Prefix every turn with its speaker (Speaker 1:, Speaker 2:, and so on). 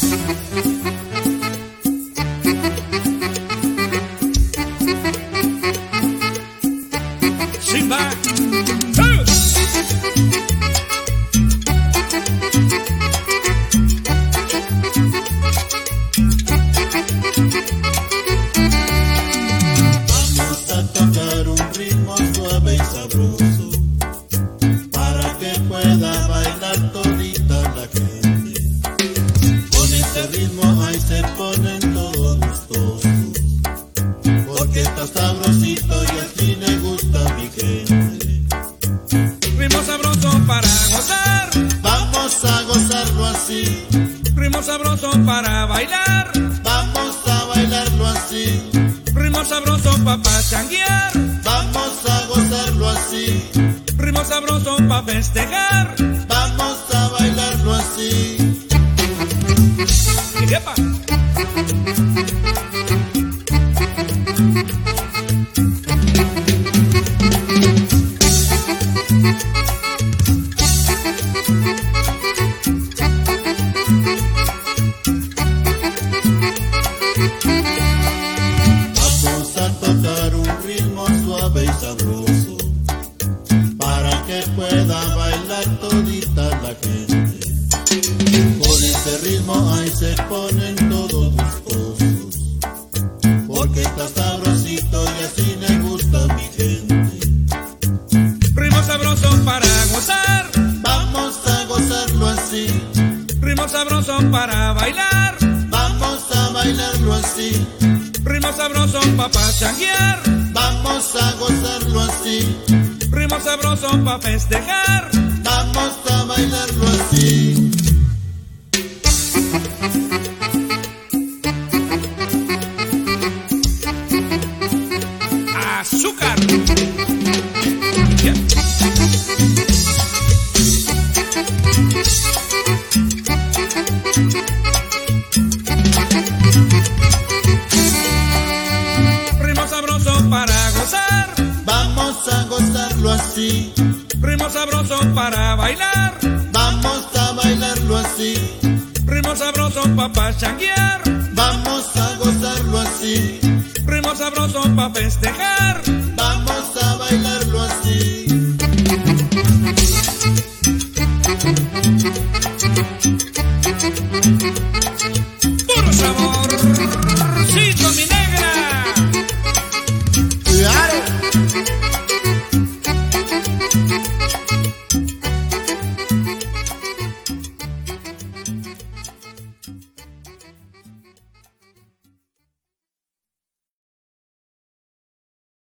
Speaker 1: Simba.
Speaker 2: Vamos a tocar un ritmo suave y sabroso para que pueda bailar todita la gente. Con este ritmo ahí se ponen todos gustosos, porque está sabrosito y así le gusta a mi gente.
Speaker 1: Ritmo sabroso para gozar,
Speaker 2: Vamos a gozarlo así,
Speaker 1: ritmo sabroso para bailar,
Speaker 2: vamos a bailarlo así,
Speaker 1: ritmo sabroso para pachanguear,
Speaker 2: vamos a gozarlo así,
Speaker 1: ritmo sabroso para festejar.
Speaker 2: vamos a bailarlo así.
Speaker 1: Y ¡epa!
Speaker 2: Vamos a tocar un ritmo suave y sabroso para que pueda bailar todita la gente. Con este ritmo ahí se ponen todos gustosos, porque está sabrosito y así le gusta a mi gente.
Speaker 1: Ritmo sabroso para gozar,
Speaker 2: Vamos a gozarlo así,
Speaker 1: ritmo sabroso para bailar,
Speaker 2: vamos a bailarlo así,
Speaker 1: ritmo sabroso para pachanguear,
Speaker 2: vamos a gozarlo así,
Speaker 1: ritmo sabroso para festejar.
Speaker 2: vamos a bailarlo así.
Speaker 1: Azúcar. Ya. Ritmo sabroso para gozar,
Speaker 2: Vamos a gozarlo así,
Speaker 1: ritmo sabroso para bailar,
Speaker 2: vamos a bailarlo así,
Speaker 1: ritmo sabroso para pachanguear,
Speaker 2: vamos a gozarlo así,
Speaker 1: ritmo sabroso para festejar.
Speaker 2: vamos a bailarlo así.